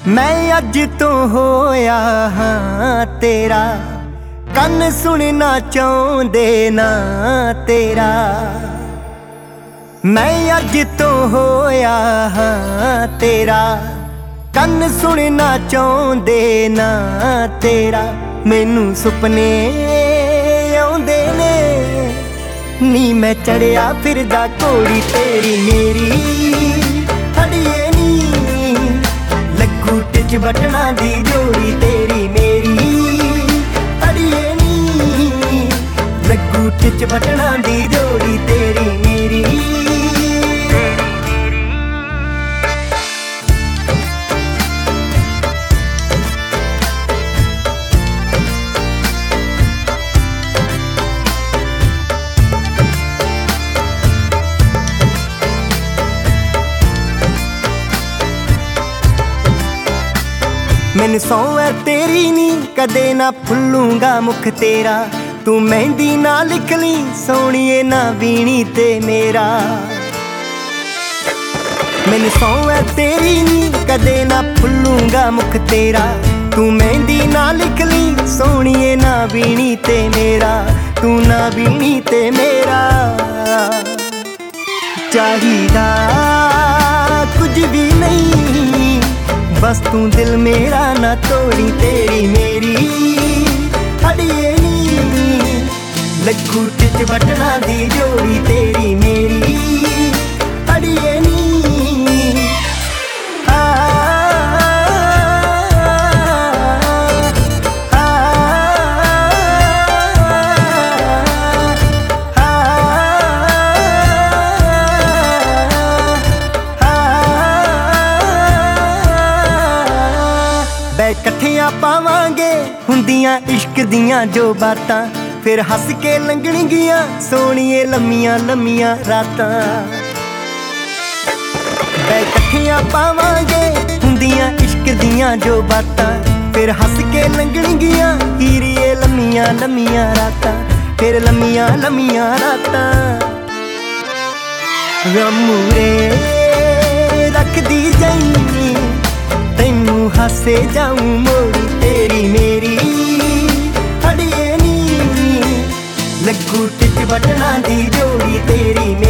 मैं अज तो होया हाँ तेरा, कन सुनना चाहते ना तेरा। मैं अज तो होया हाँ तेरा, कन सुनना चाहते ना तेरा। मैनू सुपने आउंदे ने नी, मैं चढ़िया फिरदा घोड़ी तेरी मेरी। अड़िए नी लगू टिच बटना दी जोड़ी तेरी मेरी। अड़िए नी लगू टिच बटना दी जोड़ी तेरी मेरी। मैनू सौ है तेरी नी, कदे ना भुल्लूंगा मुख तेरा। तू मेहंदी ना लिख ली सोहणीए ना बीनी ते मेरा। मैनू सौ है तेरी नी, कदे ना भुल्लूंगा मुख तेरा। तू मेहंदी ना लिख ली सोहणीए ना बीनी ते मेरा। तू ना बीनी ते मेरा। चाहिदा कुछ भी नहीं, बस तू दिल मेरा ना तोड़ी तेरी मेरी। अड़िए नी लगू टिच बटना दी जोड़ी तेरी मेरी। अड़िए नी कट्ठियां पावांगे हुंदियां इश्क दियां जो बातां, फिर हस के लंघणगियां सोहणीए लम्मियां लम्मियां रातां। कट्ठियां पावांगे हुंदियां इश्क दियां जो बातां, फिर हस के लंघणगियां हीरिए लम्मियां लम्मियां रातां। फिर लम्मियां लम्मियां रातां गमूरे रख दी जाई, तैनू हासे जाऊं मोड़ी तेरी मेरी। अड़िए नी लगू टिच बटना दी जोड़ी तेरी मेरी।